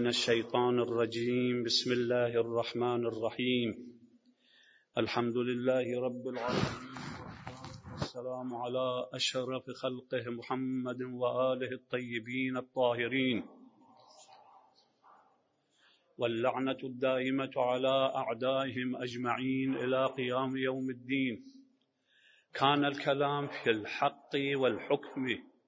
من الشيطان الرجيم. بسم الله الرحمن الرحيم. الحمد لله رب العالمين، والسلام على أشرف خلقه محمد وآله الطيبين الطاهرين، واللعنة الدائمة على أعدائهم أجمعين إلى قيام يوم الدين. كان الكلام في الحق والحكم.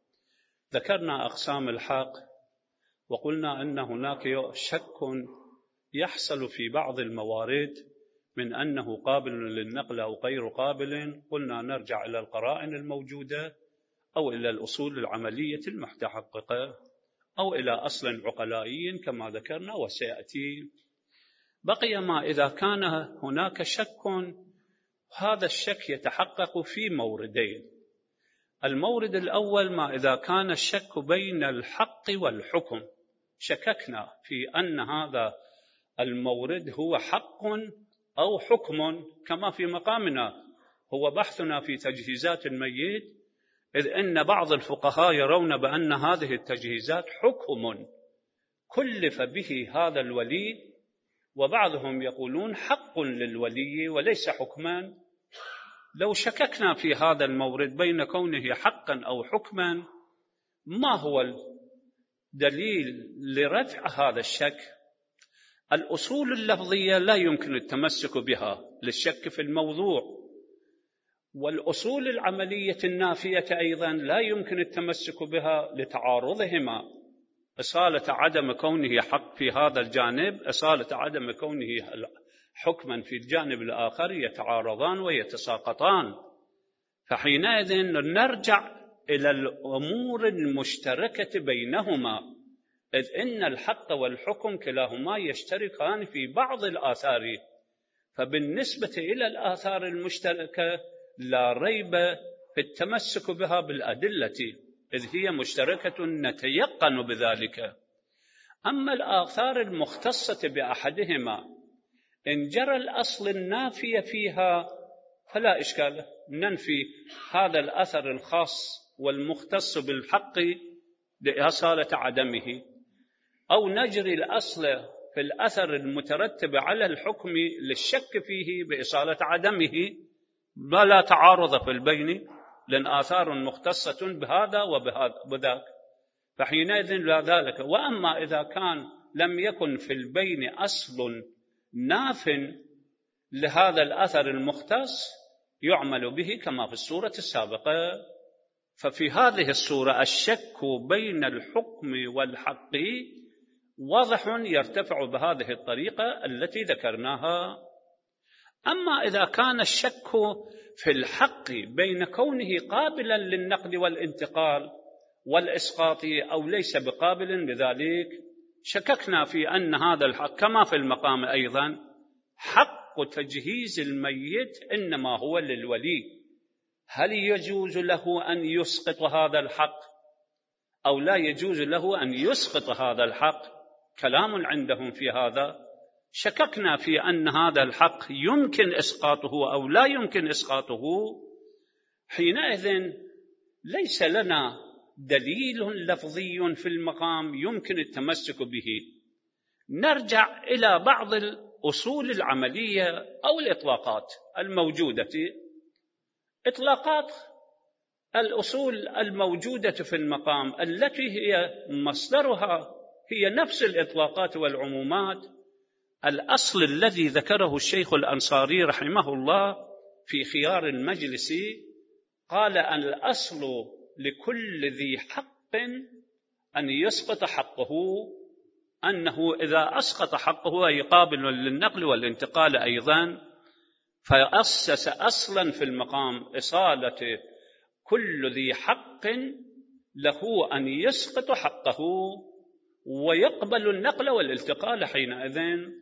ذكرنا أقسام الحق وقلنا أن هناك شك يحصل في بعض الموارد من أنه قابل للنقل أو غير قابل. قلنا نرجع إلى القرائن الموجودة أو إلى الأصول العملية المتحققة أو إلى أصل عقلائي كما ذكرنا وسيأتي. بقي ما إذا كان هناك شك، هذا الشك يتحقق في موردين. المورد الأول ما إذا كان الشك بين الحق والحكم، شككنا في أن هذا المورد هو حق أو حكم كما في مقامنا هو بحثنا في تجهيزات الميت، إذ إن بعض الفقهاء يرون بأن هذه التجهيزات حكم كلف به هذا الولي، وبعضهم يقولون حق للولي وليس حكما. لو شككنا في هذا المورد بين كونه حقا أو حكما، ما هو الدليل لرفع هذا الشك؟ الأصول اللفظية لا يمكن التمسك بها للشك في الموضوع، والأصول العملية النافية أيضا لا يمكن التمسك بها لتعارضهما، إصالة عدم كونه حق في هذا الجانب، إصالة عدم كونه حكما في الجانب الآخر، يتعارضان ويتساقطان. فحينئذ نرجع إلى الأمور المشتركة بينهما، إذ إن الحق والحكم كلاهما يشتركان في بعض الآثار. فبالنسبة إلى الآثار المشتركة لا ريب في التمسك بها بالأدلة، إذ هي مشتركة نتيقن بذلك. أما الآثار المختصة بأحدهما إن جرى الأصل النافي فيها فلا إشكال، ننفي هذا الأثر الخاص والمختص بالحق لإصالة عدمه، أو نجري الأصل في الأثر المترتب على الحكم للشك فيه بإصالة عدمه، ولا تعارض في البين، لأن آثار مختصة بهذا وبذاك، فحينئذ لا ذلك. وأما إذا كان لم يكن في البين أصل ناف لهذا الأثر المختص يعمل به كما في السورة السابقة. ففي هذه السورة الشك بين الحكم والحق واضح يرتفع بهذه الطريقة التي ذكرناها. أما إذا كان الشك في الحق بين كونه قابلا للنقل والانتقال والإسقاط أو ليس بقابل لذلك، شككنا في أن هذا الحق كما في المقام أيضا حق تجهيز الميت إنما هو للولي. هل يجوز له أن يسقط هذا الحق أو لا يجوز له أن يسقط هذا الحق؟ كلام عندهم في هذا. شككنا في أن هذا الحق يمكن إسقاطه أو لا يمكن إسقاطه. حينئذ ليس لنا دليل لفظي في المقام يمكن التمسك به. نرجع إلى بعض الأصول العملية أو الإطلاقات الموجودة. إطلاقات الأصول الموجودة في المقام التي هي مصدرها هي نفس الإطلاقات والعمومات. الأصل الذي ذكره الشيخ الأنصاري رحمه الله في خيار المجلس قال أن الأصل لكل ذي حق أن يسقط حقه، أنه إذا أسقط حقه أي قابل للنقل والانتقال أيضا، فأسس أصلا في المقام إصالة كل ذي حق له أن يسقط حقه ويقبل النقل والالتقال. حينئذ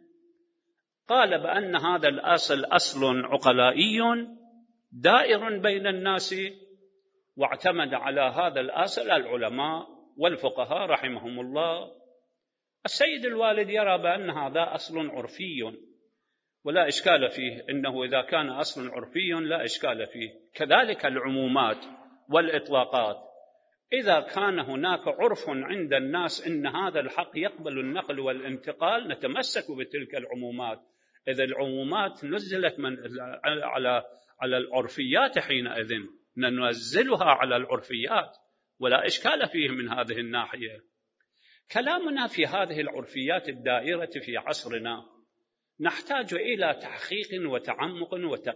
قال بأن هذا الأصل أصل عقلائي دائر بين الناس، واعتمد على هذا الأصل العلماء والفقهاء رحمهم الله. السيد الوالد يرى بأن هذا أصل عرفي ولا إشكال فيه، إنه إذا كان أصل عرفي لا إشكال فيه. كذلك العمومات والإطلاقات إذا كان هناك عرف عند الناس إن هذا الحق يقبل النقل والانتقال نتمسك بتلك العمومات. إذا العمومات نزلت على العرفيات حينئذ ننزلها على العرفيات، ولا إشكال فيه من هذه الناحية. كلامنا في هذه العرفيات الدائرة في عصرنا نحتاج إلى تحقيق وتعمق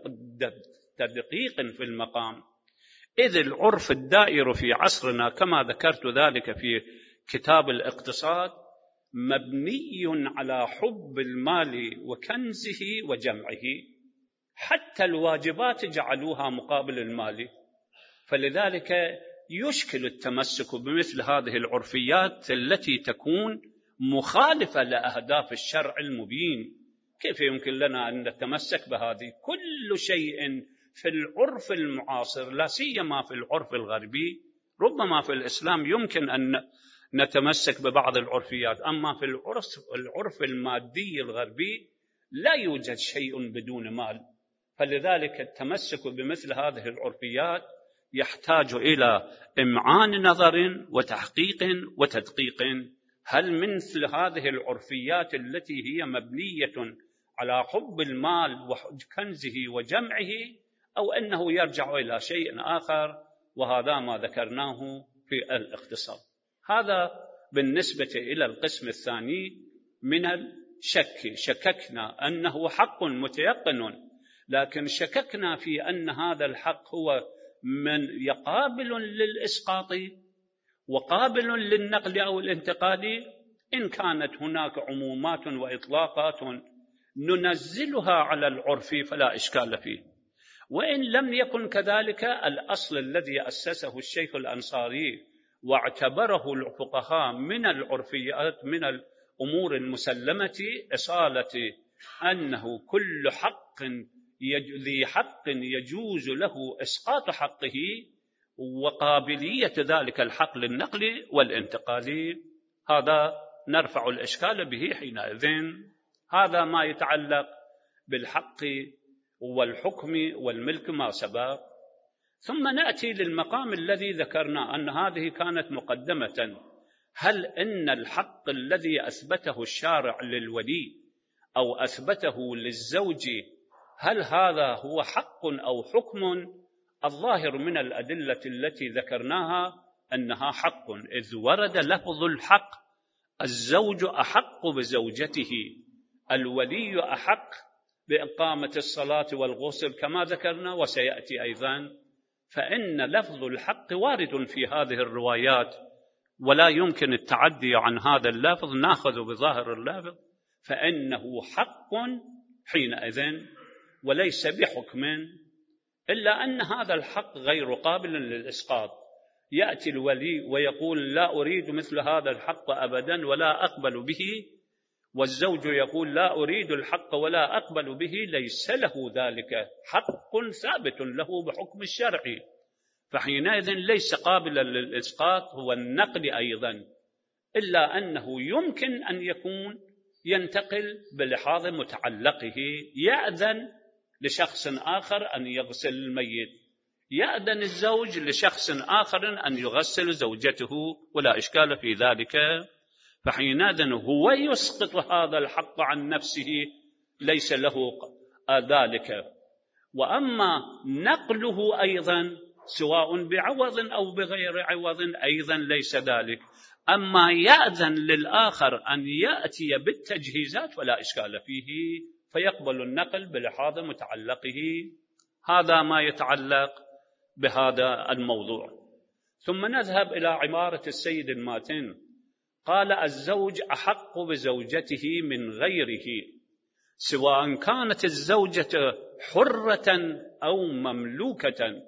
وتدقيق في المقام، إذ العرف الدائر في عصرنا كما ذكرت ذلك في كتاب الاقتصاد مبني على حب المال وكنزه وجمعه، حتى الواجبات جعلوها مقابل المال. فلذلك يشكل التمسك بمثل هذه العرفيات التي تكون مخالفة لأهداف الشرع المبين. كيف يمكن لنا أن نتمسك بهذه؟ كل شيء في العرف المعاصر، لا سيما في العرف الغربي، ربما في الإسلام يمكن أن نتمسك ببعض العرفيات، أما في العرف المادي الغربي لا يوجد شيء بدون مال. فلذلك التمسك بمثل هذه العرفيات يحتاج إلى إمعان نظر وتحقيق وتدقيق. هل مثل هذه العرفيات التي هي مبنية على حب المال وكنزه وجمعه، أو أنه يرجع إلى شيء آخر؟ وهذا ما ذكرناه في الاختصار. هذا بالنسبة إلى القسم الثاني من الشك. شككنا أنه حق متيقن، لكن شككنا في أن هذا الحق هو من يقابل للإسقاط وقابل للنقل أو الانتقال. إن كانت هناك عمومات وإطلاقات ننزلها على العرف فلا إشكال فيه، وإن لم يكن كذلك الأصل الذي أسسه الشيخ الأنصاري واعتبره الفقهاء من العرفيات من الأمور المسلمة إصالة أنه كل حق ذي حق يجوز له إسقاط حقه وقابلية ذلك الحق للنقل والانتقال. هذا نرفع الإشكال به حينئذ. هذا ما يتعلق بالحق والحكم والملك ما سبق. ثم نأتي للمقام الذي ذكرنا أن هذه كانت مقدمة. هل إن الحق الذي أثبته الشارع للولي أو أثبته للزوج هل هذا هو حق أو حكم؟ الظاهر من الأدلة التي ذكرناها أنها حق، إذ ورد لفظ الحق: الزوج أحق بزوجته، الولي أحق بإقامة الصلاة والغسل كما ذكرنا وسيأتي أيضا. فإن لفظ الحق وارد في هذه الروايات، ولا يمكن التعدي عن هذا اللفظ، نأخذ بظاهر اللفظ، فإنه حق حينئذ وليس بحكم، إلا أن هذا الحق غير قابل للإسقاط. يأتي الولي ويقول: لا أريد مثل هذا الحق أبدا ولا أقبل به، والزوج يقول: لا أريد الحق ولا أقبل به، ليس له ذلك حق ثابت له بحكم الشرع، فحينئذ ليس قابلا للإسقاط والنقل أيضا، إلا أنه يمكن أن يكون ينتقل بلحاظ متعلقه. يأذن لشخص آخر أن يغسل الميت، يأذن الزوج لشخص آخر أن يغسل زوجته، ولا إشكال في ذلك. فحينئذ هو يسقط هذا الحق عن نفسه، ليس له ذلك. وأما نقله أيضا سواء بعوض أو بغير عوض أيضا ليس ذلك. أما يأذن للآخر أن يأتي بالتجهيزات فلا إشكال فيه، فيقبل النقل بلحاظ متعلقه. هذا ما يتعلق بهذا الموضوع. ثم نذهب إلى عبارة السيد الماتن، قال: الزوج أحق بزوجته من غيره، سواء كانت الزوجة حرة أو مملوكة،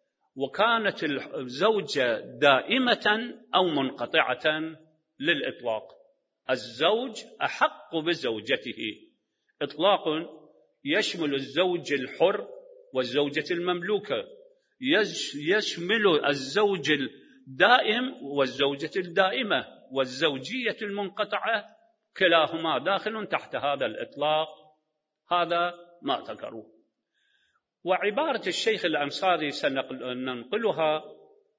وكانت الزوجة دائمة أو منقطعة للإطلاق. الزوج أحق بزوجته إطلاق يشمل الزوج الحر والزوجة المملوكة، يشمل الزوج الدائم والزوجة الدائمة والزوجية المنقطعة، كلاهما داخل تحت هذا الإطلاق. هذا ما ذكروه. وعبارة الشيخ الأنصاري سننقلها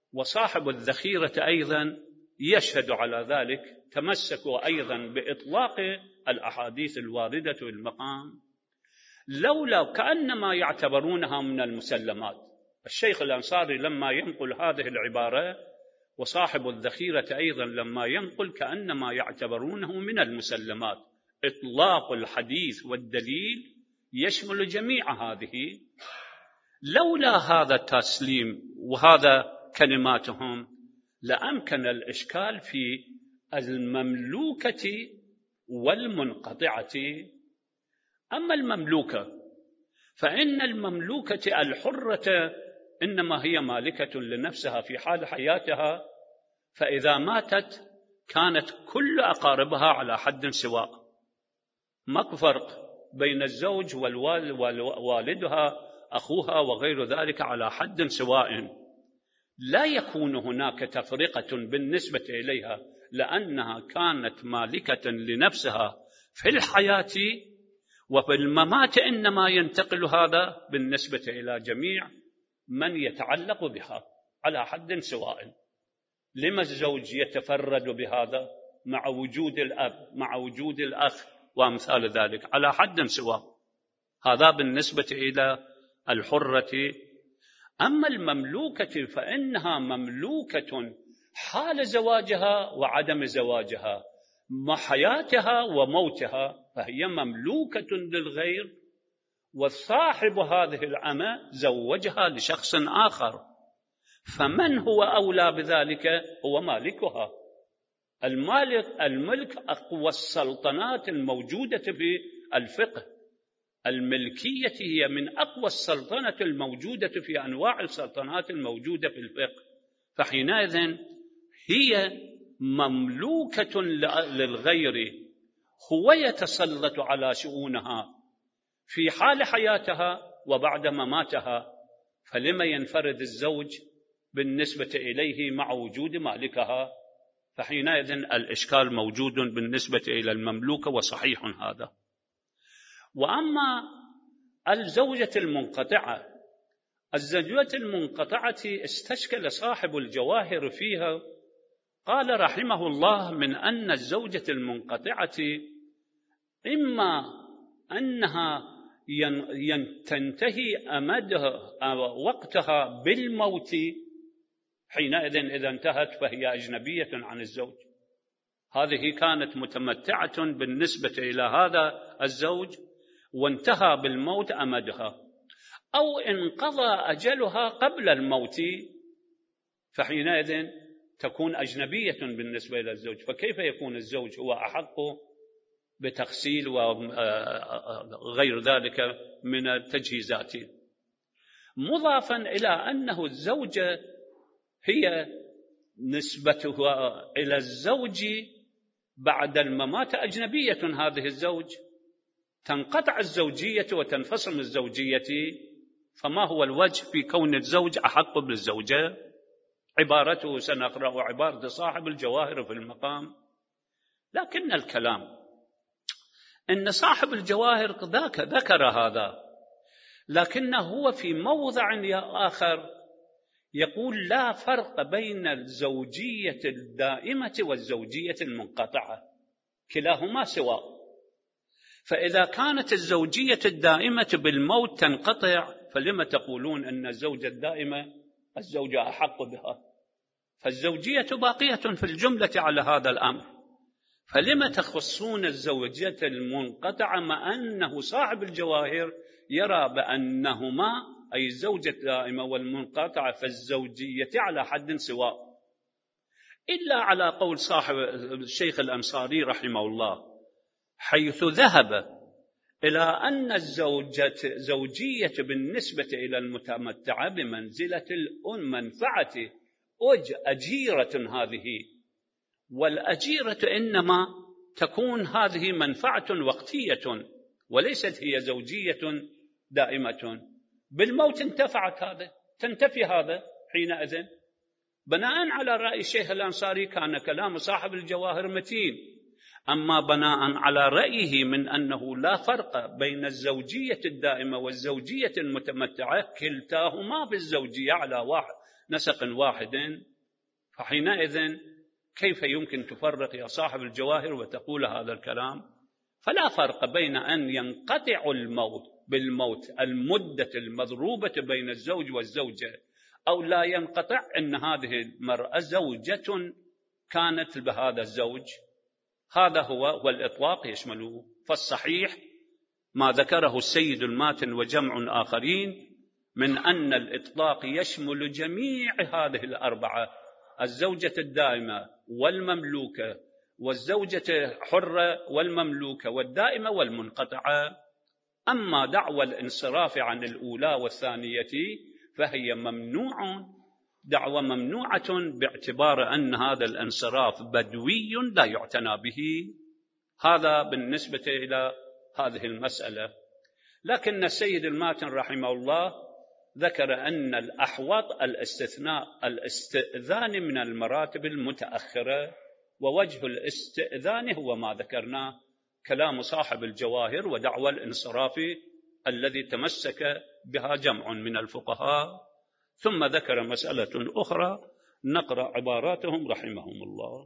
وصاحب الذخيرة أيضا يشهد على ذلك، تمسكوا أيضا بإطلاق الأحاديث الواردة في المقام، لولا كأنما يعتبرونها من المسلمات. الشيخ الأنصاري لما ينقل هذه العبارة وصاحب الذخيرة أيضا لما ينقل كأنما يعتبرونه من المسلمات. إطلاق الحديث والدليل يشمل جميع هذه. لولا هذا التسليم وهذا كلماتهم لأمكن الإشكال في المملوكة والمنقطعة. أما المملوكة فإن المملوكة الحرة إنما هي مالكة لنفسها في حال حياتها، فإذا ماتت كانت كل أقاربها على حد سواء، ماكو فرق بين الزوج ووالدها أخوها وغير ذلك، على حد سواء، لا يكون هناك تفرقة بالنسبة إليها، لأنها كانت مالكة لنفسها في الحياة، وفي الممات إنما ينتقل هذا بالنسبة إلى جميع من يتعلق بها على حد سواء. لما الزوج يتفرد بهذا مع وجود الأب مع وجود الأخ وأمثال ذلك على حد سواء؟ هذا بالنسبة إلى الحرة. أما المملوكة فإنها مملوكة حال زواجها وعدم زواجها، حياتها وموتها، فهي مملوكة للغير، والصاحب هذه الأمة زوجها لشخص آخر، فمن هو أولى بذلك؟ هو مالكها. الملك أقوى السلطنات الموجودة في الفقه، الملكية هي من أقوى السلطنة الموجودة في أنواع السلطنات الموجودة في الفقه، فحينئذ هي مملوكة للغير، هو يتسلط على شؤونها في حال حياتها وبعد مماتها، فلما ينفرد الزوج بالنسبة إليه مع وجود مالكها؟ فحينئذ الإشكال موجود بالنسبة إلى المملوكة، وصحيح هذا. وأما الزوجة المنقطعة، الزوجة المنقطعة استشكل صاحب الجواهر فيها، قال رحمه الله: من أن الزوجة المنقطعة إما أنها تنتهي أمدها وقتها بالموت، حينئذ إذا انتهت فهي أجنبية عن الزوج، هذه كانت متمتعة بالنسبة إلى هذا الزوج وانتهى بالموت أمدها، أو انقضى أجلها قبل الموت، فحينئذ تكون أجنبية بالنسبة إلى الزوج. فكيف يكون الزوج هو أحق بتغسيل وغير ذلك من التجهيزات؟ مضافا إلى أنه الزوجة هي نسبتها إلى الزوج بعد الممات أجنبية، هذه الزوج تنقطع الزوجية وتنفصل الزوجية، فما هو الوجه في كون الزوج أحق بالزوجة؟ عبارته سنقرأ عبارة صاحب الجواهر في المقام، لكن الكلام إن صاحب الجواهر ذكر هذا، لكنه هو في موضع آخر يقول لا فرق بين الزوجية الدائمة والزوجية المنقطعة، كلاهما سواء. فإذا كانت الزوجية الدائمة بالموت تنقطع، فلما تقولون أن الزوجة الدائمة الزوجة أحق بها؟ فالزوجية باقية في الجملة على هذا الأمر، فلما تخصون الزوجية المنقطعة مع أنه صاحب الجواهر يرى بأنهما أي الزوجة الدائمة والمنقطعة فالزوجية على حد سواء، إلا على قول صاحب الشيخ الأنصاري رحمه الله، حيث ذهب إلى أن الزوجية بالنسبة إلى المتمتعة بمنزلة المنفعة، أجيرة هذه، والأجيرة إنما تكون هذه منفعة وقتية وليست هي زوجية دائمة. بالموت انتفعت هذا، تنتفي هذا حينئذ. بناء على رأي الشيخ الأنصاري كان كلام صاحب الجواهر متين، أما بناء على رأيه من أنه لا فرق بين الزوجية الدائمة والزوجية المتمتعة، كلتاهما بالزوجية على واحد نسق واحد، فحينئذ كيف يمكن تفرق يا صاحب الجواهر وتقول هذا الكلام؟ فلا فرق بين أن ينقطع الموت بالموت المدة المضروبة بين الزوج والزوجة أو لا ينقطع، أن هذه المرأة زوجة كانت بهذا الزوج، هذا هو الإطلاق يشمله. فالصحيح ما ذكره السيد الماتن وجمع آخرين من أن الإطلاق يشمل جميع هذه الأربعة: الزوجة الدائمة والمملوكة والزوجة حرة والمملوكة والدائمة والمنقطعة. أما دعوى الانصراف عن الأولى والثانية فهي دعوى ممنوعة باعتبار أن هذا الانصراف بدوي لا يعتنى به. هذا بالنسبة إلى هذه المسألة. لكن السيد الماتن رحمه الله ذكر أن الأحوط الاستئذان من المراتب المتأخرة، ووجه الاستئذان هو ما ذكرناه، كلام صاحب الجواهر ودعوى الانصراف الذي تمسك بها جمع من الفقهاء. ثم ذكر مسألة أخرى نقرأ عباراتهم رحمهم الله.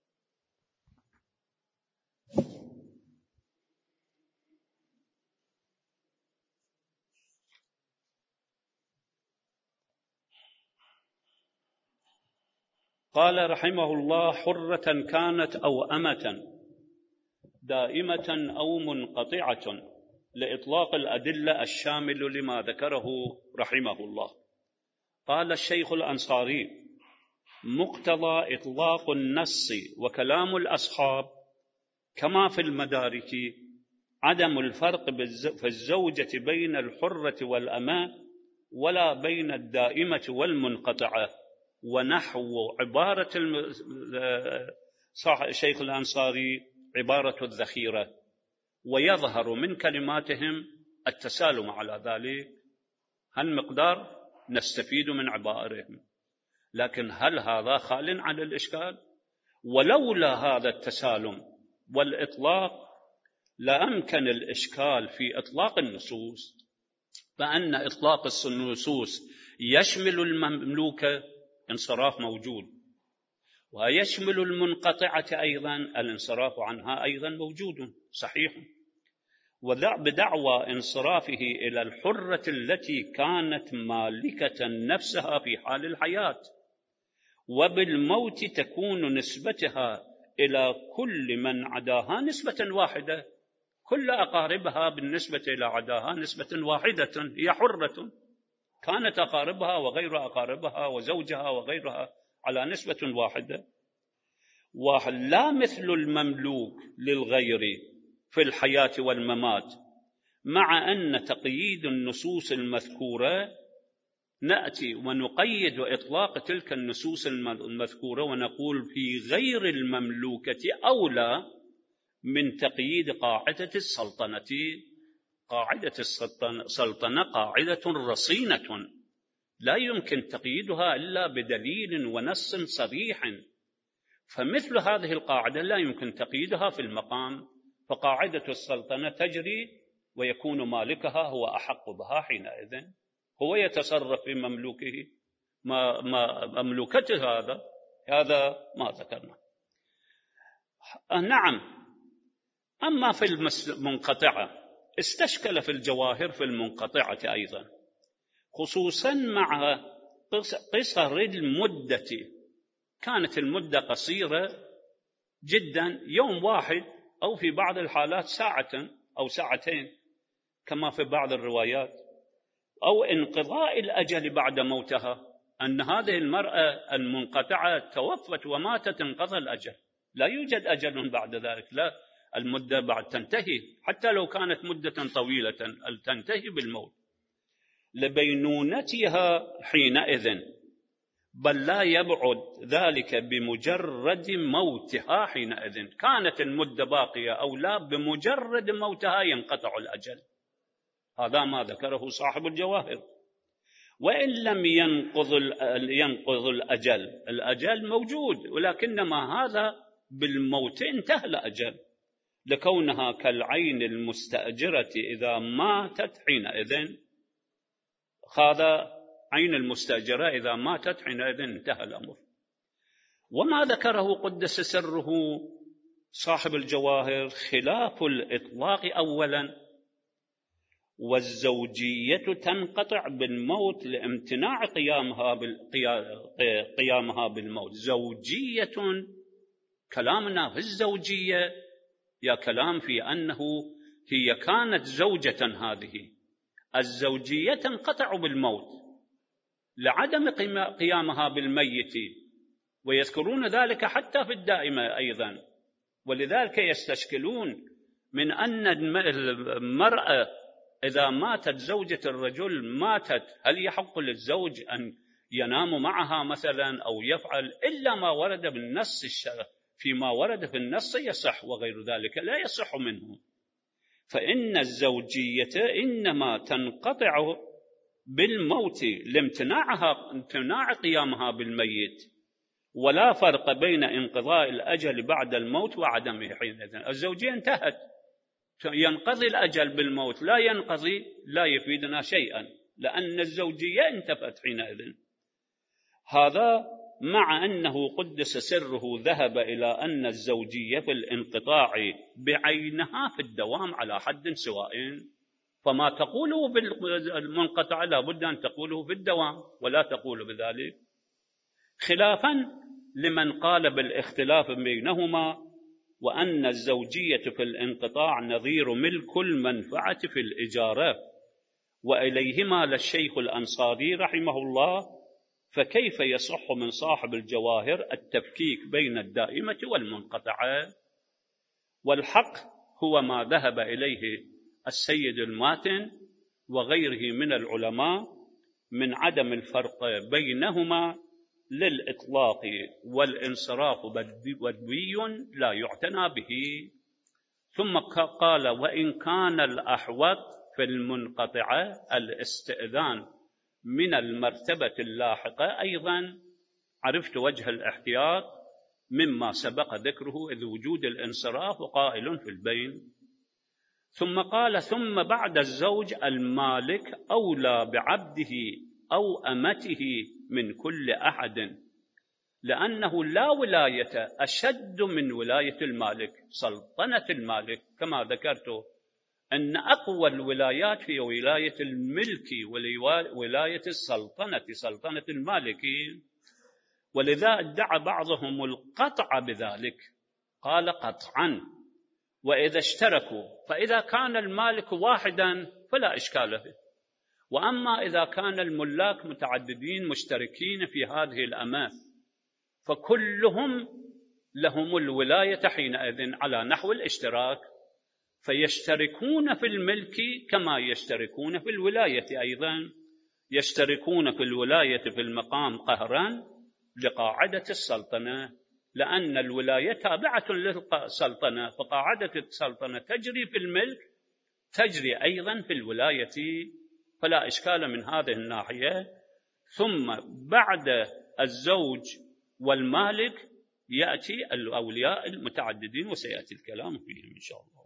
قال رحمه الله: حرة كانت أو أمة، دائمة أو منقطعة، لإطلاق الأدلة الشامل لما ذكره رحمه الله. قال الشيخ الأنصاري: مقتضى إطلاق النص وكلام الأصحاب كما في المدارك عدم الفرق في الزوجة بين الحرة والأمة ولا بين الدائمة والمنقطعة، ونحو عبارة الشيخ الأنصاري عبارة الذخيرة، ويظهر من كلماتهم التسالم على ذلك. هالمقدار نستفيد من عبارهم، لكن هل هذا خال عن الإشكال؟ ولولا هذا التسالم والإطلاق لأمكن الإشكال في إطلاق النصوص، فأن إطلاق النصوص يشمل المملوكة، انصراف موجود، ويشمل المنقطعة أيضا، الانصراف عنها أيضا موجود صحيح. بدعوى انصرافه إلى الحرة التي كانت مالكة نفسها في حال الحياة، وبالموت تكون نسبتها إلى كل من عداها نسبة واحدة، كل أقاربها بالنسبة إلى عداها نسبة واحدة، هي حرة، كانت أقاربها وغير أقاربها وزوجها وغيرها على نسبة واحدة. ولا مثل المملوك للغير في الحياة والممات، مع أن تقييد النصوص المذكورة نأتي ونقيد إطلاق تلك النصوص المذكورة ونقول في غير المملوكة أولى من تقييد قاعدة السلطنة. قاعدة السلطنة قاعدة رصينة لا يمكن تقييدها إلا بدليل ونص صريح، فمثل هذه القاعدة لا يمكن تقييدها في المقام، فقاعدة السلطنة تجري ويكون مالكها هو أحق بها حينئذ، هو يتصرف في مملوكه مملوكته. هذا ما ذكرنا. نعم. أما في المنقطعة استشكل في الجواهر في المنقطعة أيضا، خصوصا مع قصر المدة، كانت المدة قصيرة جدا، يوم واحد أو في بعض الحالات ساعة أو ساعتين كما في بعض الروايات، أو انقضاء الأجل بعد موتها، أن هذه المرأة المنقطعة توفت وماتت انقضى الأجل، لا يوجد أجل بعد ذلك، لا، المدة بعد تنتهي، حتى لو كانت مدة طويلة تنتهي بالموت، لبينونتها حينئذ، بل لا يبعد ذلك بمجرد موتها حينئذ، كانت المدة باقية أو لا، بمجرد موتها ينقطع الأجل. هذا ما ذكره صاحب الجواهر. وإن لم ينقض الأجل موجود، ولكنما هذا بالموت انتهى الأجل، لكونها كالعين المستأجرة إذا ماتت حينئذ، هذا عين المستأجرة إذا ماتت حينئذ انتهى الأمر. وما ذكره قدس سره صاحب الجواهر خلاف الإطلاق أولا، والزوجية تنقطع بالموت لامتناع قيامها بالموت. زوجية، كلامنا في الزوجية يا كلام في أنه هي كانت زوجة، هذه الزوجية تنقطع بالموت لعدم قيامها بالميت، ويذكرون ذلك حتى في الدائمة أيضا. ولذلك يستشكلون من أن المرأة إذا ماتت زوجة الرجل ماتت، هل يحق للزوج أن ينام معها مثلا أو يفعل إلا ما ورد بالنص فيما ورد في النص يصح، وغير ذلك لا يصح منه. فإن الزوجية إنما تنقطع بالموت لامتناع قيامها بالميت، ولا فرق بين انقضاء الأجل بعد الموت وعدمه حينئذ. الزوجية انتهت، ينقضي الأجل بالموت لا ينقضي، لا يفيدنا شيئا، لأن الزوجية انتفت حينئذ. هذا مع أنه قدس سره ذهب إلى أن الزوجية في الانقطاع بعينها في الدوام على حد سواء، فما تقوله بالمنقطع لا بد أن تقوله في الدوام ولا تقول بذلك، خلافا لمن قال بالاختلاف بينهما، وأن الزوجية في الانقطاع نظير ملك المنفعة في الإجارة، وإليهما للشيخ الأنصاري رحمه الله، فكيف يصح من صاحب الجواهر التفكيك بين الدائمة والمنقطعة؟ والحق هو ما ذهب إليه السيد الماتن وغيره من العلماء من عدم الفرق بينهما للإطلاق، والانصراف بدوي لا يعتنى به. ثم قال: وإن كان الأحوط في المنقطعة الاستئذان من المرتبة اللاحقة أيضا، عرفت وجه الاحتياط مما سبق ذكره إذ وجود الانصراف قائل في البين. ثم قال: ثم بعد الزوج المالك أولى بعبده أو أمته من كل أحد، لأنه لا ولاية أشد من ولاية المالك، سلطنة المالك كما ذكرت أن أقوى الولايات هي ولاية الملك وولاية السلطنة، سلطنة المالك. ولذا ادعى بعضهم القطع بذلك، قال قطعا وإذا اشتركوا، فإذا كان المالك واحدا فلا إشكال فيه، وأما إذا كان الملاك متعددين مشتركين في هذه الأمة فكلهم لهم الولاية حينئذ على نحو الاشتراك، فيشتركون في الملك كما يشتركون في الولاية أيضا، يشتركون في الولاية في المقام قهرا لقاعدة السلطنة، لأن الولاية تابعة للسلطنة، فقاعدة السلطنة تجري في الملك تجري أيضا في الولاية، فلا إشكال من هذه الناحية. ثم بعد الزوج والمالك يأتي الأولياء المتعددين، وسيأتي الكلام فيهم إن شاء الله.